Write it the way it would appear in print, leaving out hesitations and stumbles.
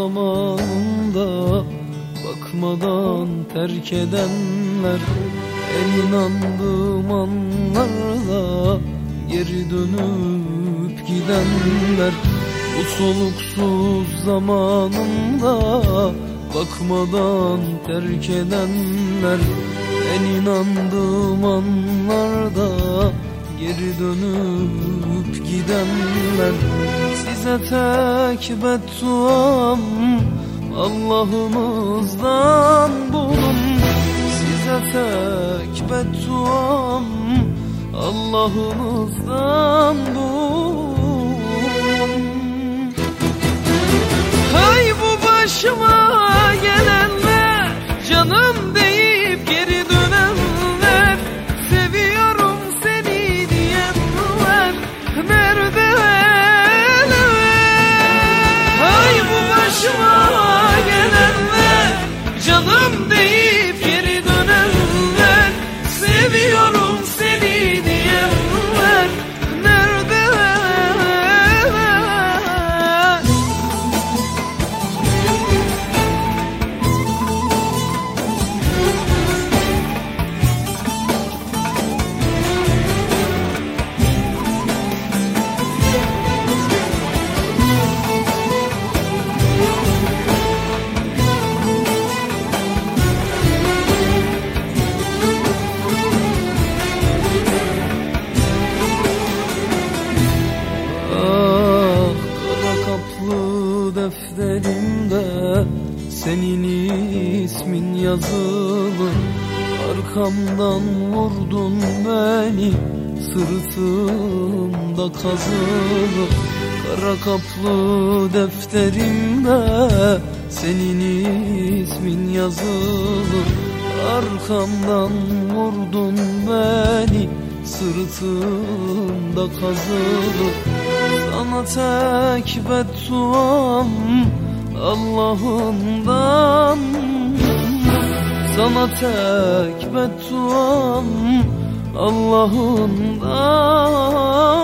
zamanında bakmadan terk edenler, en inandığım anlarda geri dönüp gidenler, bu soluksuz zamanında bakmadan terk edenler, en inandığım anlarda geri dönüp gidenler. Size tek bedduam Allah'ımızdan bulun, size tek bedduam Allah'ımızdan bulun. Hay bu başıma gelenler, canım deyip geri dönenler, seviyorum seni diyenler neredeler? Hay bu başıma gelenler, canım deyip geri dönenler, seviyorum seni diyenler neredeler? Defterimde senin ismin yazılı, arkamdan vurdun beni, sırtımda kazılı. Kara kaplı defterimde senin ismin yazılı, arkamdan vurdun beni, sırtımda kazılı. Sana tek bedduam Allah'ımdan, sana tek bedduam Allah'ımdan.